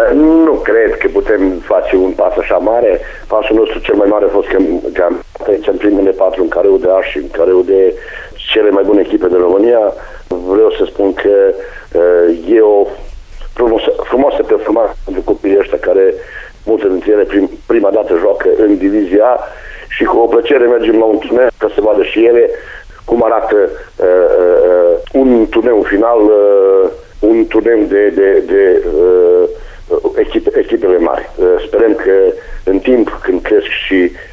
Nu cred că putem face un pas așa mare. Pasul nostru cel mai mare a fost că am aici în primele 4 în careu de A și în careu de cele mai bune echipe de România. Vreau să spun că e o frumoasă performanță pentru copiii ăștia care, multe dintre ele, prima dată joacă în divizia și cu o plăcere mergem la un turneu ca să vadă și ele cum arată un turneu final, un turneu de echipele mari. Sperăm că în timp, când cresc și